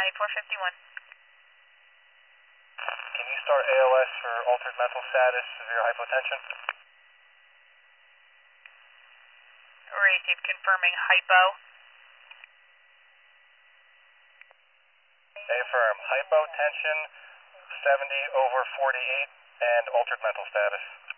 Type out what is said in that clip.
451. Can you start ALS for altered mental status, severe hypotension? Received, confirming hypo. Affirm. Hypotension, 70/48, and altered mental status.